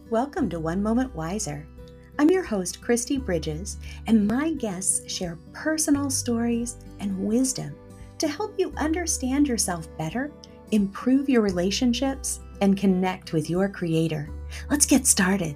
Welcome to One Moment Wiser. I'm your host, Christy Bridges, and my guests share personal stories and wisdom to help you understand yourself better, improve your relationships, and connect with your Creator. Let's get started.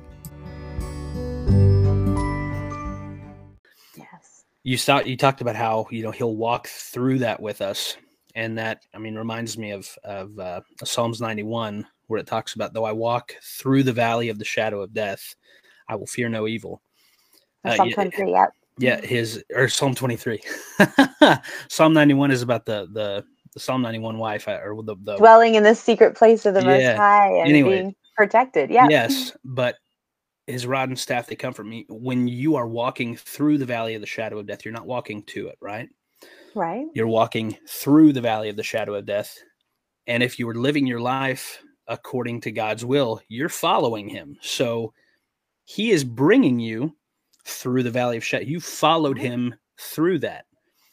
Yes. You talked about how, he'll walk through that with us. And that, reminds me of Psalms 91, where it talks about, though I walk through the valley of the shadow of death, I will fear no evil. Psalm 23, yep. Yeah, Psalm 23. Psalm 91 is about the Psalm 91 wife, or the dwelling in the secret place of the Most Yeah. High and Anyway. being protected. Yeah. Yes, but his rod and staff, they comfort me. When you are walking through the valley of the shadow of death, you're not walking to it, right? Right. You're walking through the valley of the shadow of death. And if you were living your life according to God's will, you're following him. So he is bringing you through the valley of shadow. You followed him through that.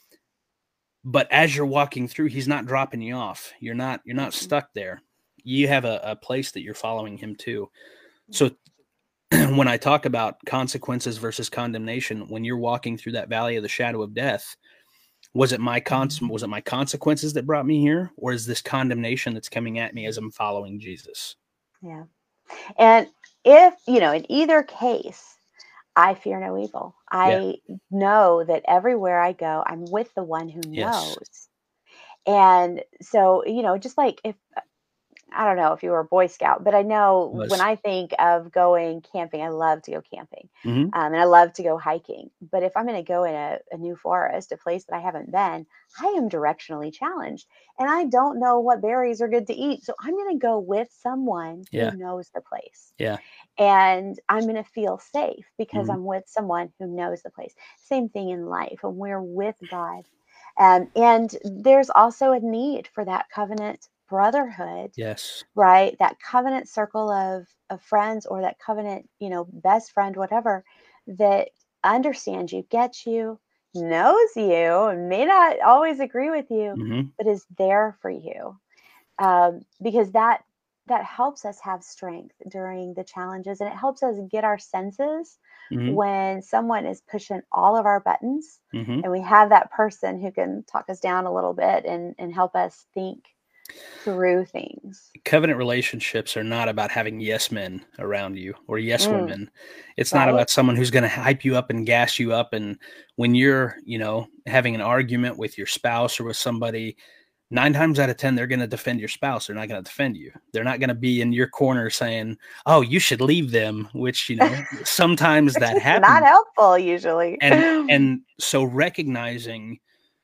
But as you're walking through, he's not dropping you off. You're not stuck there. You have a place that you're following him to. So when I talk about consequences versus condemnation, when you're walking through that valley of the shadow of death, was it my consequences that brought me here, or is this condemnation that's coming at me as I'm following Jesus? Yeah. And if, in either case, I fear no evil. I know that everywhere I go, I'm with the one who knows. And so, just like if, I don't know if you were a Boy Scout, but I know when I think of going camping, I love to go camping. Mm-hmm. And I love to go hiking. But if I'm going to go in a new forest, a place that I haven't been, I am directionally challenged. And I don't know what berries are good to eat. So I'm going to go with someone who knows the place. Yeah. And I'm going to feel safe because I'm with someone who knows the place. Same thing in life when we're with God. And there's also a need for that covenant brotherhood. Yes. Right. That covenant circle of friends, or that covenant, best friend, whatever, that understands you, gets you, knows you, may not always agree with you, but is there for you. Because that helps us have strength during the challenges, and it helps us get our senses when someone is pushing all of our buttons, and we have that person who can talk us down a little bit and help us think through things. Covenant relationships are not about having yes men around you or yes women. It's not about someone who's going to hype you up and gas you up. And when you're, having an argument with your spouse or with somebody, 9 times out of 10, they're going to defend your spouse. They're not going to defend you. They're not going to be in your corner saying, "Oh, you should leave them," which, sometimes that happens. Not helpful usually. And so recognizing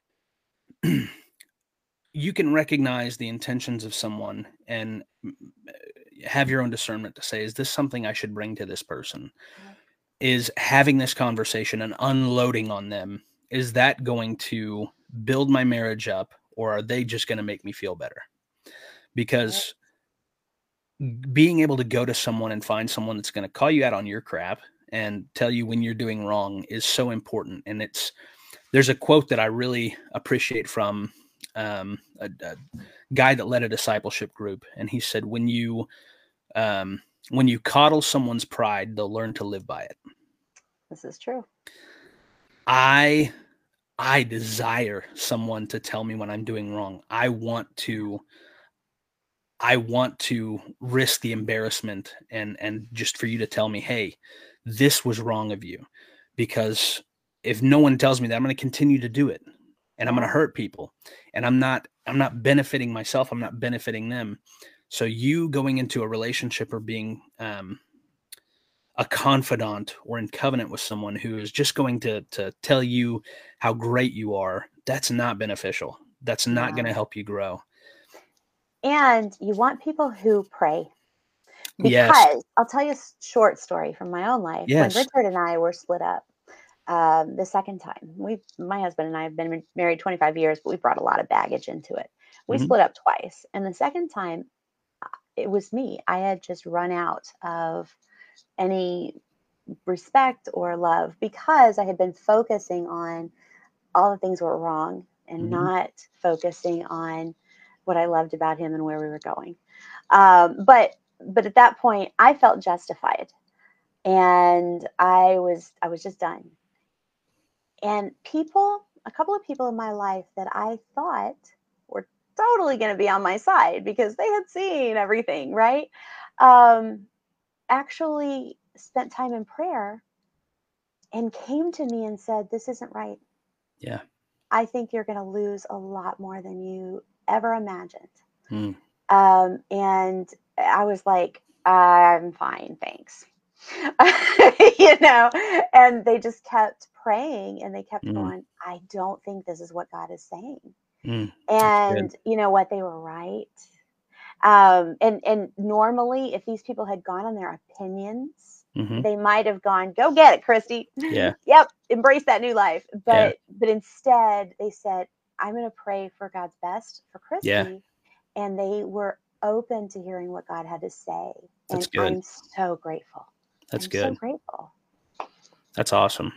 you can recognize the intentions of someone and have your own discernment to say, is this something I should bring to this person? Is having this conversation and unloading on them, is that going to build my marriage up, or are they just going to make me feel better? Because being able to go to someone and find someone that's going to call you out on your crap and tell you when you're doing wrong is so important. And there's a quote that I really appreciate from a guy that led a discipleship group, and he said, when you coddle someone's pride, they'll learn to live by it. This is true. I desire someone to tell me when I'm doing wrong. I want to risk the embarrassment and just for you to tell me, hey, this was wrong of you. Because if no one tells me that, I'm going to continue to do it. And I'm going to hurt people, and I'm not benefiting myself. I'm not benefiting them. So you going into a relationship or being a confidant or in covenant with someone who is just going to tell you how great you are, that's not beneficial. That's not going to help you grow. And you want people who pray. Because I'll tell you a short story from my own life. When Richard and I were split up, the second time, my husband and I have been married 25 years, but we brought a lot of baggage into it. We split up twice. And the second time, it was me. I had just run out of any respect or love because I had been focusing on all the things were wrong and not focusing on what I loved about him and where we were going. But but at that point, I felt justified, and I was just done. And a couple of people in my life that I thought were totally going to be on my side because they had seen everything, right? Um, Actually spent time in prayer and came to me and said, "This isn't right. Yeah. I think you're going to lose a lot more than you ever imagined." Hmm. And I was like, "I'm fine, thanks." And they just kept praying and they kept Mm. going, "I don't think this is what God is saying." Mm. That's good. And you know what? They were right. And normally, if these people had gone on their opinions, Hmm. they might have gone, "Go get it, Christy." Yeah. Yep, embrace that new life. Yeah. But instead, they said, "I'm going to pray for God's best for Yeah. Christy," and they were open to hearing what God had to say. That's And good. I'm so grateful. That's I'm so good. grateful. That's awesome.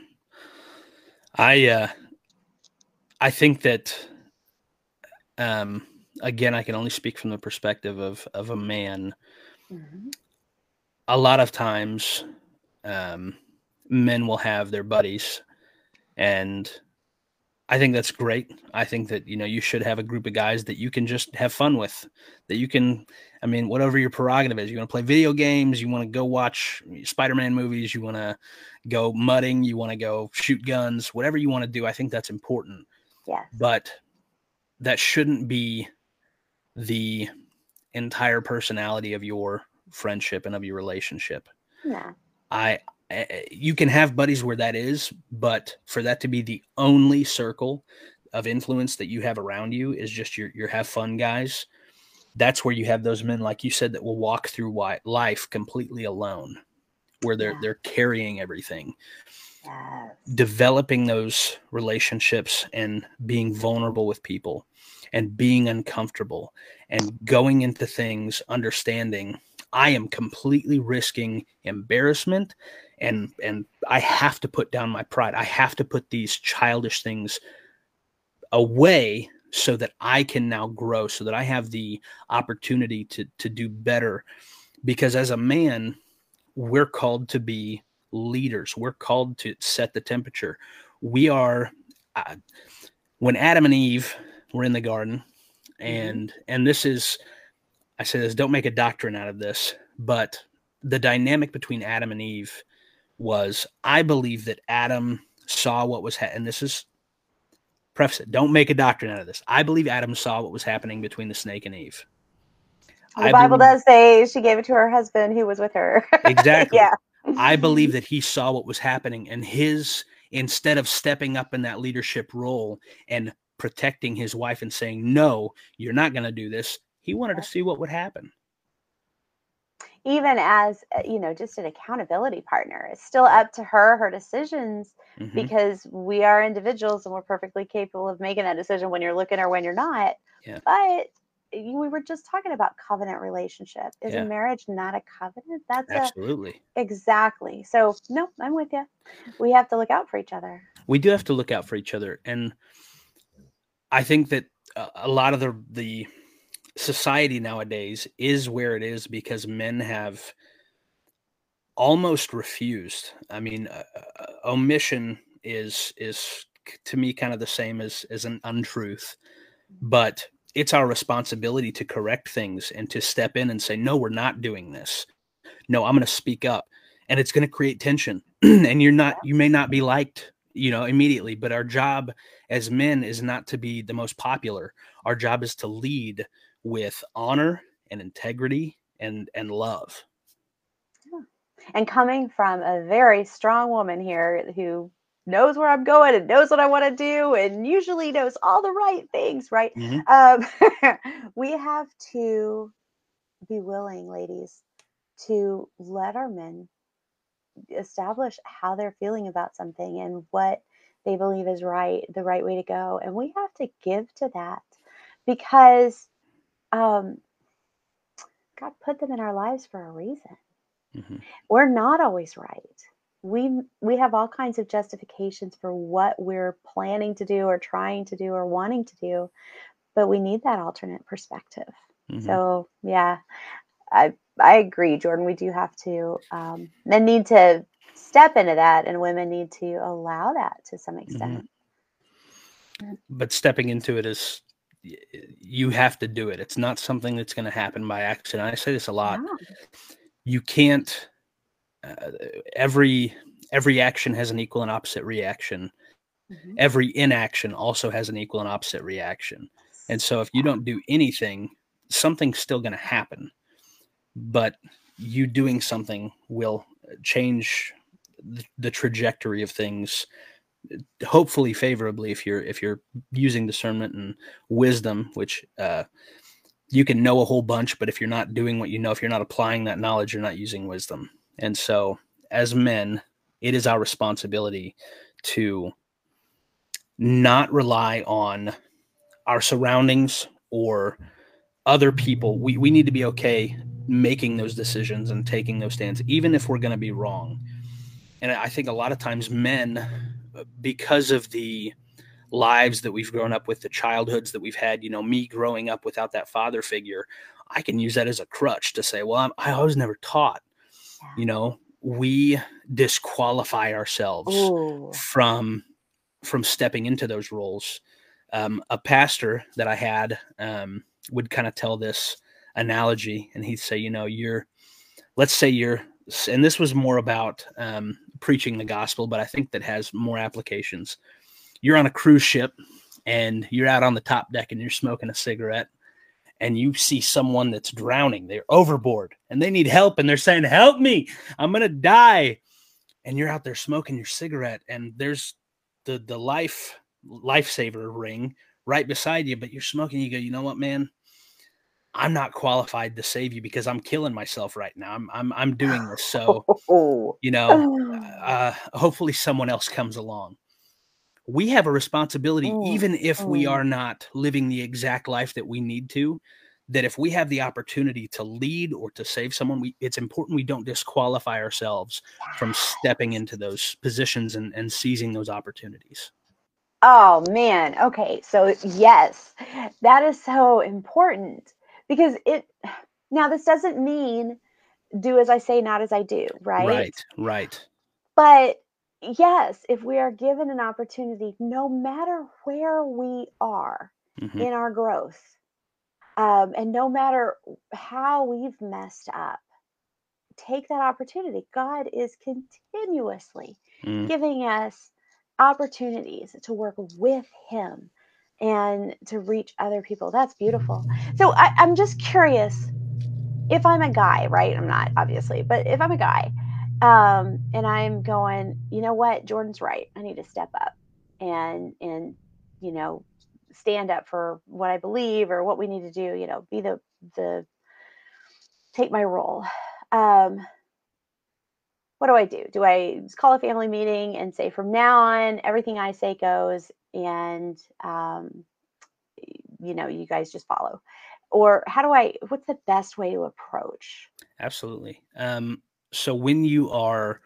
I think that, again, I can only speak from the perspective of a man. Mhm. A lot of times, men will have their buddies, and I think that's great. I think that, you should have a group of guys that you can just have fun with, that you can, I mean, whatever your prerogative is. You want to play video games, you want to go watch Spider-Man movies, you want to go mudding, you want to go shoot guns, whatever you want to do. I think that's important, Yes. but that shouldn't be the entire personality of your friendship and of your relationship. Yeah. You can have buddies where that is, but for that to be the only circle of influence that you have around you is just your have fun guys. That's where you have those men, like you said, that will walk through life completely alone, where they're carrying everything. Yes. Developing those relationships and being vulnerable with people and being uncomfortable and going into things understanding I am completely risking embarrassment, and I have to put down my pride. I have to put these childish things away so that I can now grow, so that I have the opportunity to do better. Because as a man, we're called to be leaders. We're called to set the temperature. We are, when Adam and Eve were in the garden, and this is, I say this, don't make a doctrine out of this, but the dynamic between Adam and Eve was, I believe that Adam saw what was and this is, preface it, don't make a doctrine out of this. I believe Adam saw what was happening between the snake and Eve. The Bible does say she gave it to her husband who was with her. Exactly. Yeah. I believe that he saw what was happening, and instead of stepping up in that leadership role and protecting his wife and saying, "No, you're not going to do this," he wanted to see what would happen. Even as, just an accountability partner, it's still up to her decisions, because we are individuals and we're perfectly capable of making that decision when you're looking or when you're not. Yeah. But we were just talking about covenant relationship. Is a marriage not a covenant? That's absolutely. Exactly. So no, I'm with you. We have to look out for each other. We do have to look out for each other. And I think that a lot of the society nowadays is where it is because men have almost refused. I mean, omission is to me kind of the same as an untruth, but it's our responsibility to correct things and to step in and say, "No, we're not doing this. No, I'm going to speak up." And it's going to create tension. And you may not be liked, immediately, but our job as men is not to be the most popular. Our job is to lead with honor and integrity and love. Yeah. And coming from a very strong woman here who knows where I'm going and knows what I want to do and usually knows all the right things, right? We have to be willing, ladies, to let our men establish how they're feeling about something and what they believe is right, the right way to go. And we have to give to that because God put them in our lives for a reason. We're not always right. We have all kinds of justifications for what we're planning to do or trying to do or wanting to do, but we need that alternate perspective. So yeah, I agree, Jordan. We do have to, men need to step into that, and women need to allow that to some extent. But stepping into it is, you have to do it. It's not something that's going to happen by accident. I say this a lot. Yeah. You can't, every action has an equal and opposite reaction. Every inaction also has an equal and opposite reaction. And so if you don't do anything, something's still going to happen. But you doing something will change the trajectory of things, hopefully favorably, if you're using discernment and wisdom, which you can know a whole bunch, but if you're not doing what you know, if you're not applying that knowledge, you're not using wisdom. And so as men, it is our responsibility to not rely on our surroundings or other people. We need to be okay making those decisions and taking those stands, even if we're going to be wrong. And I think a lot of times men, because of the lives that we've grown up with, the childhoods that we've had, me growing up without that father figure, I can use that as a crutch to say, well, I was never taught. We disqualify ourselves from stepping into those roles. A pastor that I had would kind of tell this analogy, and he'd say, let's say you're, and this was more about preaching the gospel, but I think that has more applications. You're on a cruise ship and you're out on the top deck and you're smoking a cigarette, and you see someone that's drowning. They're overboard and they need help, and they're saying, help me, I'm going to die. And you're out there smoking your cigarette, and there's the lifesaver ring right beside you, but you're smoking. You go, you know what, man? I'm not qualified to save you because I'm killing myself right now. I'm doing this. So, hopefully someone else comes along. We have a responsibility, even if we are not living the exact life that we need to, that if we have the opportunity to lead or to save someone, it's important we don't disqualify ourselves from stepping into those positions and seizing those opportunities. Oh, man. Okay. So yes, that is so important, because now this doesn't mean do as I say, not as I do, right? Right. But yes, if we are given an opportunity, no matter where we are in our growth, and no matter how we've messed up, take that opportunity. God is continuously giving us opportunities to work with Him and to reach other people. That's beautiful. So I'm just curious, if I'm a guy, right? I'm not, obviously, but if I'm a guy, and I'm going, you know what, Jordan's right. I need to step up and stand up for what I believe or what we need to do, be the take my role. What do I do? Do I call a family meeting and say, from now on, everything I say goes, and you guys just follow? Or what's the best way to approach? Absolutely. So when you are,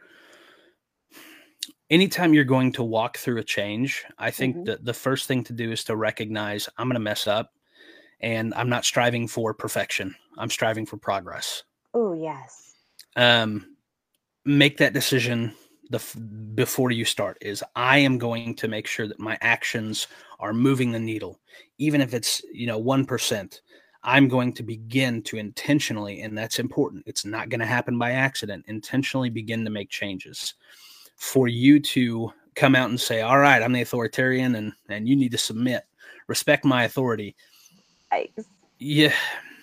anytime you're going to walk through a change, I think that the first thing to do is to recognize I'm going to mess up, and I'm not striving for perfection. I'm striving for progress. Oh, yes. Make that decision before you start. Is I am going to make sure that my actions are moving the needle, even if it's 1%. I'm going to begin to intentionally, and that's important. It's not going to happen by accident. Intentionally begin to make changes. For you to come out and say, all right, I'm the authoritarian and you need to submit, respect my authority. Yeah.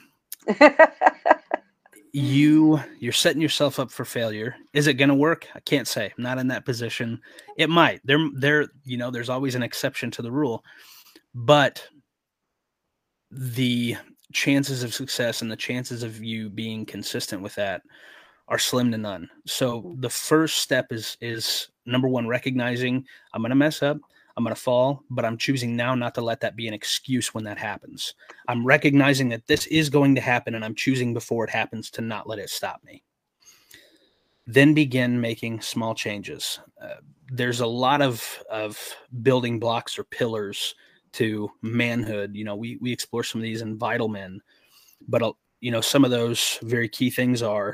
You're setting yourself up for failure. Is it going to work? I can't say. I'm not in that position. It might. There's always an exception to the rule, but the chances of success and the chances of you being consistent with that are slim to none. So the first step is number one, recognizing I'm going to mess up, I'm going to fall, but I'm choosing now not to let that be an excuse when that happens. I'm recognizing that this is going to happen, and I'm choosing before it happens to not let it stop me. Then begin making small changes. There's a lot of building blocks or pillars to manhood. We explore some of these in Vital Men, but some of those very key things are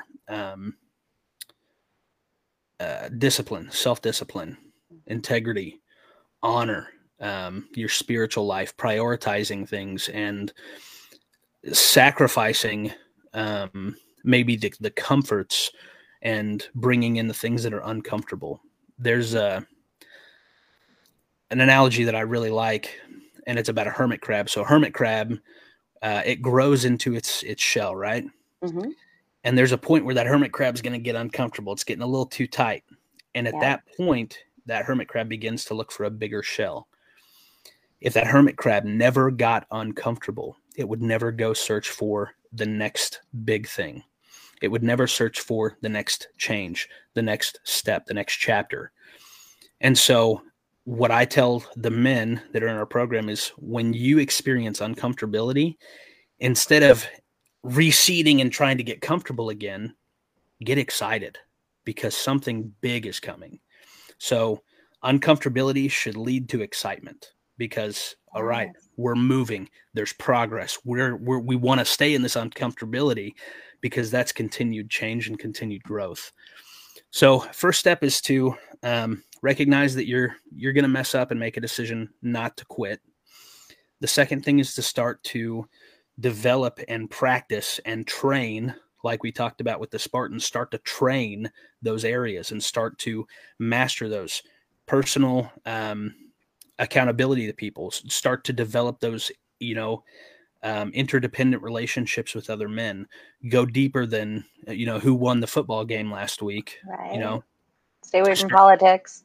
discipline, self-discipline, integrity, honor, your spiritual life, prioritizing things, and sacrificing maybe the comforts and bringing in the things that are uncomfortable. There's an analogy that I really like, and it's about a hermit crab. So a hermit crab, it grows into its shell, right? Mm-hmm. And there's a point where that hermit crab is going to get uncomfortable. It's getting a little too tight. And at that point, that hermit crab begins to look for a bigger shell. If that hermit crab never got uncomfortable, it would never go search for the next big thing. It would never search for the next change, the next step, the next chapter. And so what I tell the men that are in our program is, when you experience uncomfortability, instead of receding and trying to get comfortable again, get excited, because something big is coming. So uncomfortability should lead to excitement, because, all right, we're moving, there's progress. We want to stay in this uncomfortability, because that's continued change and continued growth. So first step is to recognize that you're going to mess up and make a decision not to quit. The second thing is to start to develop and practice and train, like we talked about with the Spartans. Start to train those areas and start to master those. Personal accountability to people. Start to develop those, interdependent relationships with other men. Go deeper than, who won the football game last week. Right. Stay away from politics.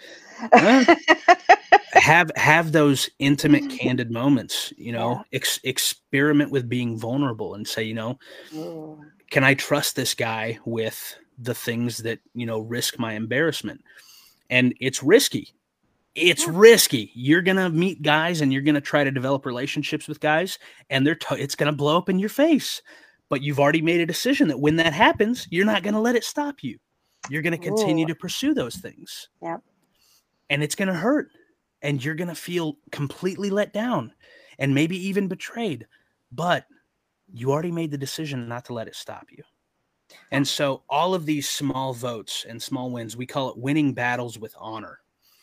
Have those intimate, candid moments, experiment with being vulnerable and say, can I trust this guy with the things that, risk my embarrassment? And it's risky. It's risky. You're going to meet guys and you're going to try to develop relationships with guys, and it's going to blow up in your face. But you've already made a decision that when that happens, you're not going to let it stop you. You're going to continue to pursue those things. Yep. And it's going to hurt. And you're going to feel completely let down and maybe even betrayed. But you already made the decision not to let it stop you. And so all of these small votes and small wins, we call it winning battles with honor.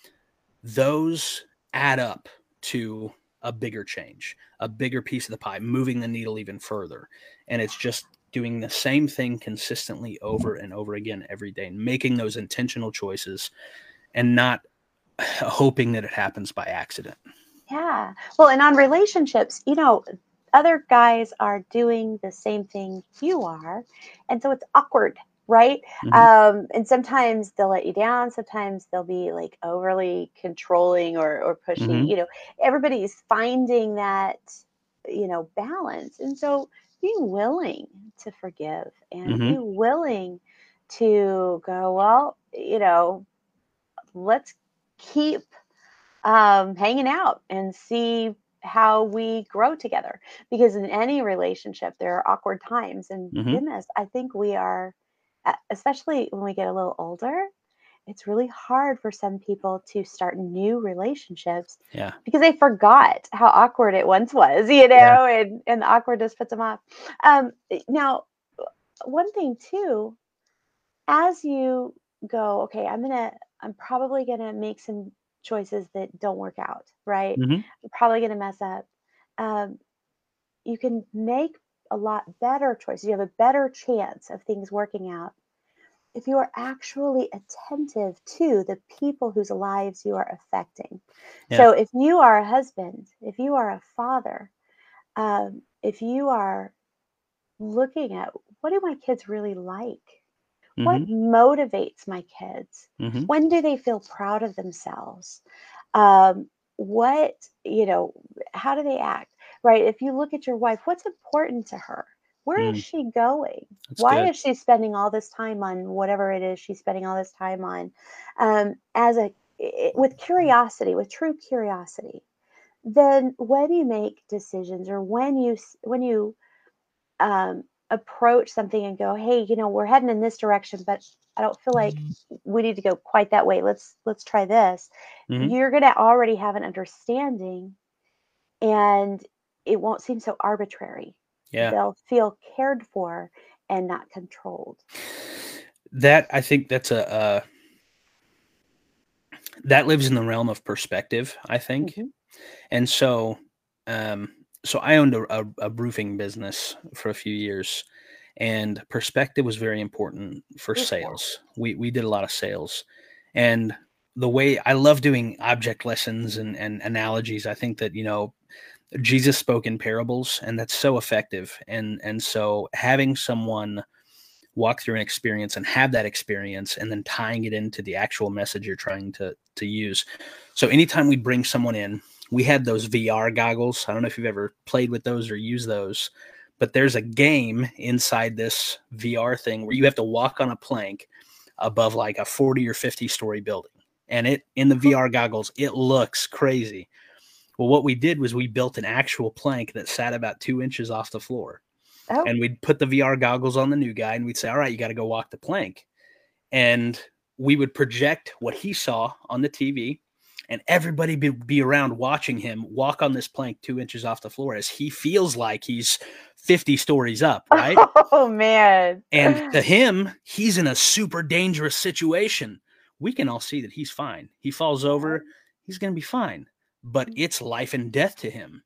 Those add up to a bigger change, a bigger piece of the pie, moving the needle even further. And it's just doing the same thing consistently over and over again every day, and making those intentional choices and not hoping that it happens by accident. Yeah. Well, and on relationships, other guys are doing the same thing you are. And so it's awkward, right? Mm-hmm. And sometimes they'll let you down. Sometimes they'll be like overly controlling or pushy. Mm-hmm. Everybody's finding that, balance. And so be willing to forgive and Mm-hmm. be willing to go, well, let's keep hanging out and see how we grow together. Because in any relationship, there are awkward times. And Mm-hmm. goodness, I think we are, especially when we get a little older, it's really hard for some people to start new relationships because they forgot how awkward it once was, and the awkwardness puts them off. Now, one thing too, as you go, okay, I'm probably going to make some choices that don't work out, right? Mm-hmm. You're probably going to mess up. You can make a lot better choices. You have a better chance of things working out if you are actually attentive to the people whose lives you are affecting. Yeah. So if you are a husband, if you are a father, if you are looking at, what do my kids really like? Mm-hmm. What motivates my kids? Mm-hmm. When do they feel proud of themselves? How do they act? Right? If you look at your wife, what's important to her? Where is she going? That's Why good. Is she spending all this time on whatever it is she's spending all this time on? With curiosity, with true curiosity, then when you make decisions or when you approach something and go, hey, we're heading in this direction, but I don't feel like we need to go quite that way. Let's try this. Mm-hmm. You're going to already have an understanding, and it won't seem so arbitrary. Yeah. They'll feel cared for and not controlled. I think that's that lives in the realm of perspective, I think. Mhm. And so, so I owned a roofing business for a few years, and perspective was very important for Oof, yeah. sales. We did a lot of sales, and the way I love doing object lessons and analogies. I think that, Jesus spoke in parables, and that's so effective. And so having someone walk through an experience and have that experience and then tying it into the actual message you're trying to use. So anytime we bring someone in, we had those VR goggles. I don't know if you've ever played with those or used those, but there's a game inside this VR thing where you have to walk on a plank above like a 40 or 50 story building. And it in the VR goggles, it looks crazy. Well, what we did was we built an actual plank that sat about 2 inches off the floor. Oh, And we'd put the VR goggles on the new guy and we'd say, all right, you got to go walk the plank. And we would project what he saw on the TV, and everybody be around watching him walk on this plank 2 inches off the floor as he feels like he's 50 stories up, right? oh man. And to him, he's in a super dangerous situation. We can all see that he's fine. He falls over, he's going to be fine. But it's life and death to him.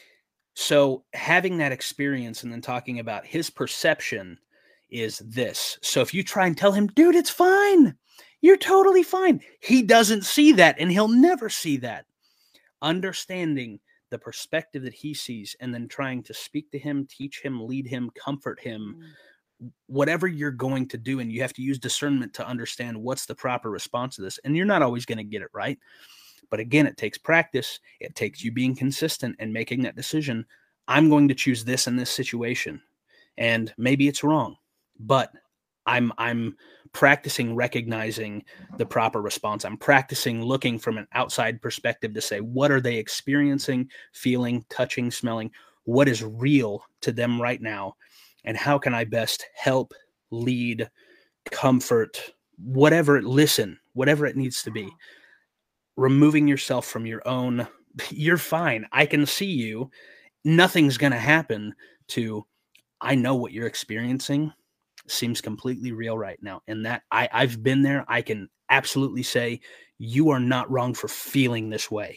So having that experience and then talking about his perception is this. So if you try and tell him, dude, it's fine, you're totally fine, he doesn't see that, and he'll never see that. Understanding the perspective that he sees and then trying to speak to him, teach him, lead him, comfort him, whatever you're going to do. And you have to use discernment to understand what's the proper response to this. And you're not always going to get it right. But again, it takes practice. It takes you being consistent and making that decision. I'm going to choose this in this situation. And maybe it's wrong, but I'm practicing recognizing the proper response. I'm practicing looking from an outside perspective to say, what are they experiencing, feeling, touching, smelling? What is real to them right now? And how can I best help, lead, comfort, listen, whatever it needs to be. Removing yourself from your own, you're fine, I can see you, nothing's going to happen, to I know what you're experiencing seems completely real right now. And that I've been there. I can absolutely say you are not wrong for feeling this way.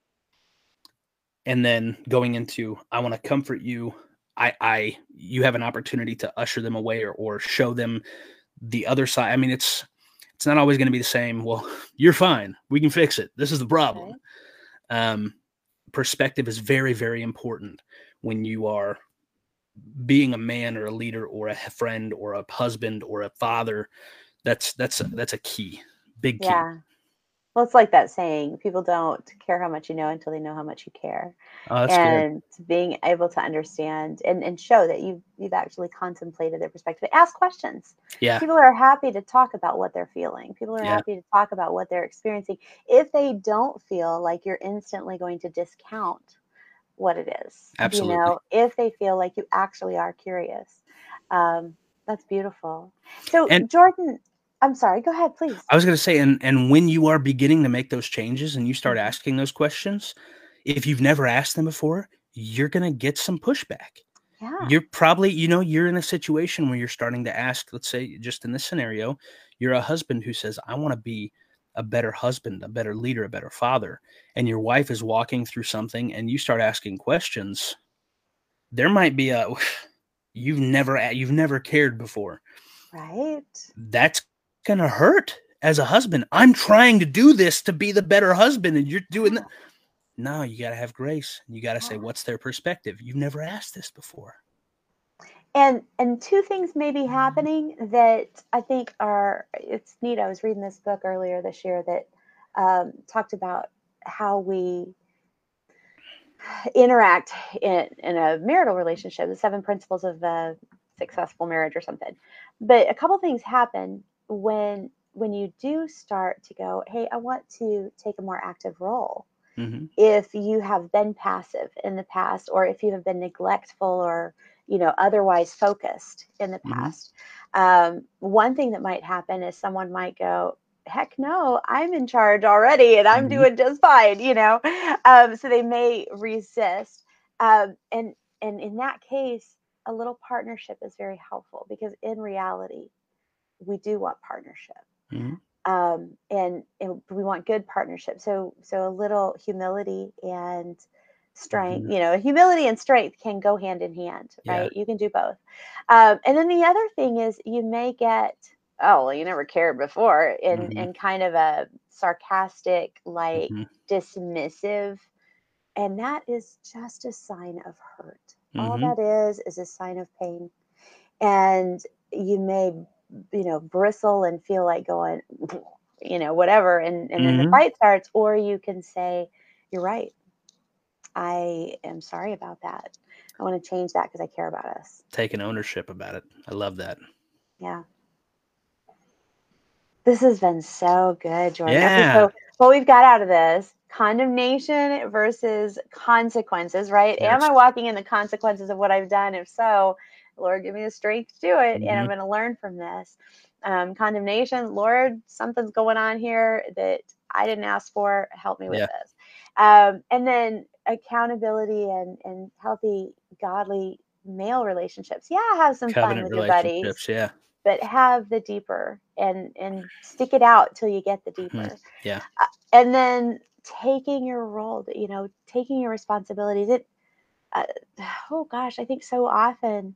And then going into, I want to comfort you. You have an opportunity to usher them away or show them the other side. I mean, it's not always going to be the same. Well, you're fine, we can fix it, this is the problem. Okay. Perspective is very, very important when you are being a man or a leader or a friend or a husband or a father. That's a key, big key. Yeah. Well, it's like that saying, people don't care how much you know until they know how much you care. Oh, that's and good. Being able to understand and show that you've actually contemplated their perspective. Ask questions. Yeah. People are happy to talk about what they're feeling. People are happy to talk about what they're experiencing. If they don't feel like you're instantly going to discount what it is. Absolutely. If they feel like you actually are curious. That's beautiful. So, Jordan, I'm sorry, go ahead, please. I was going to say, and when you are beginning to make those changes and you start asking those questions, if you've never asked them before, you're going to get some pushback. Yeah. You're probably, you're in a situation where you're starting to ask, let's say, just in this scenario, you're a husband who says, I want to be a better husband, a better leader, a better father. And your wife is walking through something and you start asking questions. There might be you've never cared before. Right. That's going to hurt as a husband. I'm trying to do this to be the better husband, and you're doing that. No, you got to have grace. You got to say, what's their perspective? You've never asked this before. And two things may be happening that I think it's neat. I was reading this book earlier this year that talked about how we interact in a marital relationship, the 7 principles of a successful marriage or something. But a couple things happen when you do start to go, hey, I want to take a more active role. Mm-hmm. If you have been passive in the past, or if you have been neglectful or otherwise focused in the past, one thing that might happen is someone might go, heck no, I'm in charge already and I'm doing just fine, so they may resist. And in that case, a little partnership is very helpful, because in reality, we do want partnership. Mm-hmm. And we want good partnership. So a little humility and strength, Mm-hmm. Humility and strength can go hand in hand, right? Yeah. You can do both. And then the other thing is, you may get, oh, well, you never cared before, in kind of a sarcastic, like Mm-hmm. dismissive, and that is just a sign of hurt. All Mm-hmm. that is a sign of pain. And you may, bristle and feel like going, whatever. And then the Mm-hmm. fight starts, or you can say, you're right. I am sorry about that. I want to change that because I care about us. Taking ownership about it. I love that. Yeah. This has been so good, Jordan. Okay, Yeah. so what we've got out of this, condemnation versus consequences, right? Yes. Am I walking in the consequences of what I've done? If so, Lord, give me the strength to do it, and I'm going to learn from this. Condemnation, Lord, something's going on here that I didn't ask for. Help me with this. And then accountability and healthy, godly male relationships. Yeah, have some fun Covenant with your buddies, relationships. Yeah. but have the deeper, and stick it out till you get the deeper. Mm-hmm. Yeah. And then taking your role, taking your responsibilities. Oh gosh, I think so often,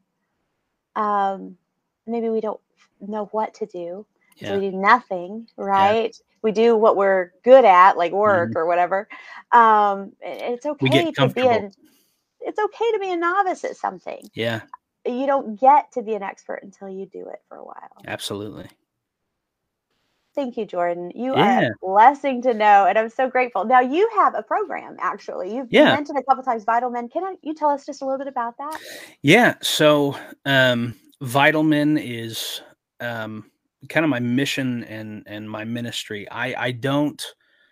maybe we don't know what to do. Yeah. So we do nothing, right? Yeah. We do what we're good at, like work or whatever. It's okay We get comfortable. It's okay to be a novice at something. Yeah. You don't get to be an expert until you do it for a while. Absolutely. Thank you, Jordan. You are a blessing to know, and I'm so grateful. Now, you have a program, actually. You've mentioned a couple times Vital Men. Can you tell us just a little bit about that? Yeah. So Vital Men is kind of my mission and my ministry. I don't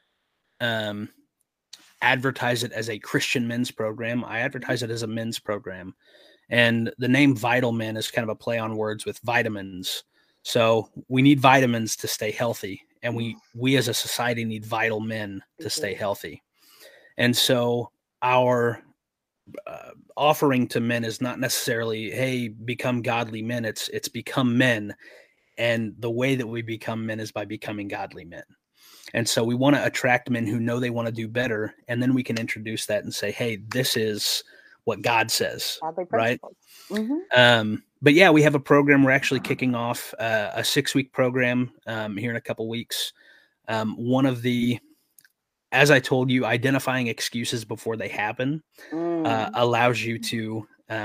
advertise it as a Christian men's program. I advertise it as a men's program. And the name Vital Men is kind of a play on words with vitamins. So we need vitamins to stay healthy. And we as a society need vital men to stay healthy. And so our offering to men is not necessarily, hey, become godly men. It's become men. And the way that we become men is by becoming godly men. And so we want to attract men who know they want to do better. And then we can introduce that and say, hey, this is what God says, right? Mm-hmm. But yeah, we have a program. We're actually kicking off a 6-week program here in a couple weeks. One of the, as I told you, identifying excuses before they happen allows you to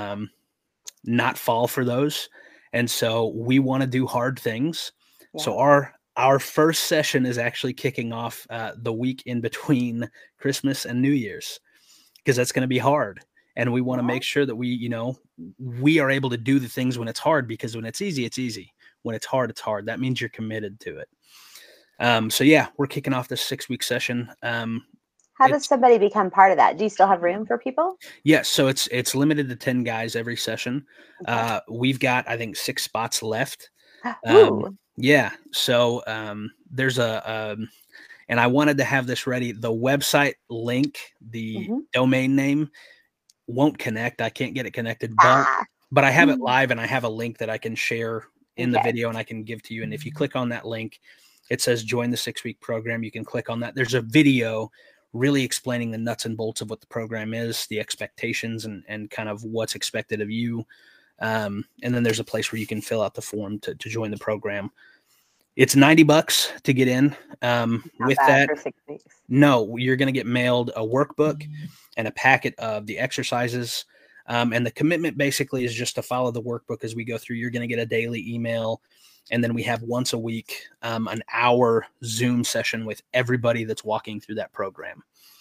not fall for those. And so we want to do hard things. Yeah. So our first session is actually kicking off the week in between Christmas and New Year's, because that's going to be hard. And we want to make sure that we are able to do the things when it's hard, because when it's easy, it's easy. When it's hard, it's hard. That means you're committed to it. So yeah, we're kicking off this 6-week session. How does somebody become part of that? Do you still have room for people? Yes. So it's limited to 10 guys every session. Okay. We've got, I think, 6 spots left. Yeah. So there's and I wanted to have this ready. The website link, the domain name won't connect. I can't get it connected, but I have it live, and I have a link that I can share in the video and I can give to you. And if you click on that link, it says join the 6-week program. You can click on that. There's a video really explaining the nuts and bolts of what the program is, the expectations, and kind of what's expected of you. And then there's a place where you can fill out the form to join the program. It's $90 to get in. With that, for 6 weeks. No, you're going to get mailed a workbook and a packet of the exercises. And the commitment basically is just to follow the workbook as we go through. You're going to get a daily email. And then we have once a week, an hour Zoom session with everybody that's walking through that program.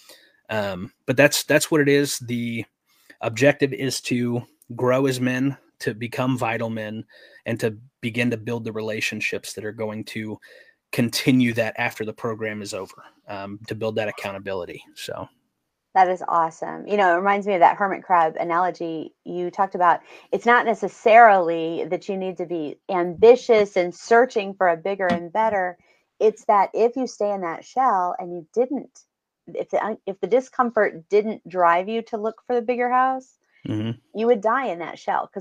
But that's what it is. The objective is to grow as men, to become vital men, and to begin to build the relationships that are going to continue that after the program is over, to build that accountability. So that is awesome. It reminds me of that hermit crab analogy you talked about. It's not necessarily that you need to be ambitious and searching for a bigger and better. It's that if you stay in that shell and you didn't, if the discomfort didn't drive you to look for the bigger house, you would die in that shell, because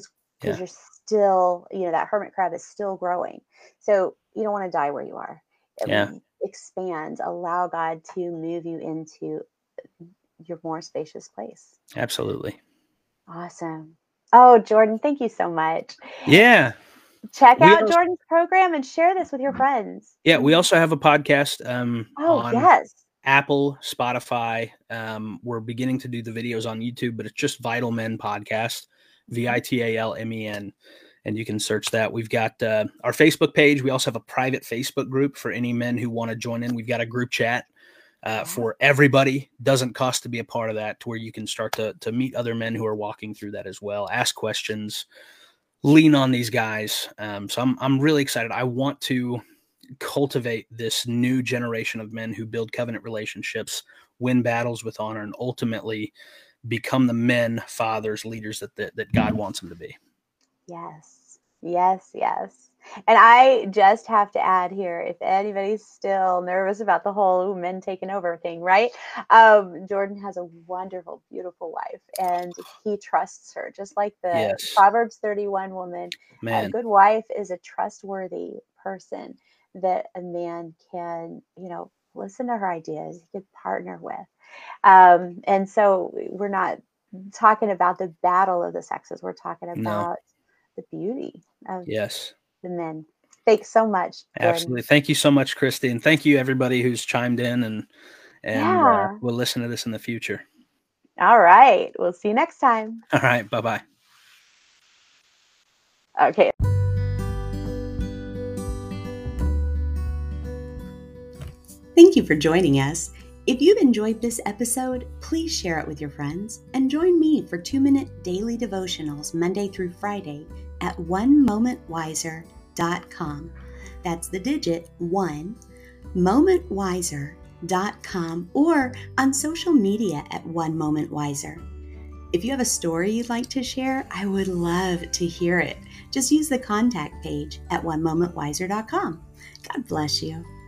because Yeah. you're still, that hermit crab is still growing. So you don't want to die where you are. Yeah. Expand, allow God to move you into your more spacious place. Absolutely. Awesome. Oh, Jordan, thank you so much. Yeah. Check We out also, Jordan's program and share this with your friends. yeah, we also have a podcast Oh, on yes. Apple, Spotify. We're beginning to do the videos on YouTube, but it's just Vital Men Podcast, VITALMEN. And you can search that. We've got our Facebook page. We also have a private Facebook group for any men who want to join in. We've got a group chat for everybody. Doesn't cost to be a part of that, to where you can start to meet other men who are walking through that as well. Ask questions, lean on these guys. So I'm really excited. I want to cultivate this new generation of men who build covenant relationships, win battles with honor, and ultimately become the men, fathers, leaders that God wants them to be. Yes, yes, yes. And I just have to add here, if anybody's still nervous about the whole men taking over thing, right? Jordan has a wonderful, beautiful wife, and he trusts her, just like the Yes. Proverbs 31 woman. A Man. good wife is a trustworthy person that a man can, listen to her ideas, he could partner with. And so we're not talking about the battle of the sexes. We're talking about the beauty of Yes. the men. Thanks so much, Jordan. Absolutely. Thank you so much, Christy. And thank you everybody who's chimed in and Yeah. we'll listen to this in the future. All right. We'll see you next time. All right. Bye-bye. Okay. Thank you for joining us. If you've enjoyed this episode, please share it with your friends and join me for 2-minute daily devotionals Monday through Friday at onemomentwiser.com. That's the digit 1, momentwiser.com, or on social media at One Moment Wiser. If you have a story you'd like to share, I would love to hear it. Just use the contact page at onemomentwiser.com. God bless you.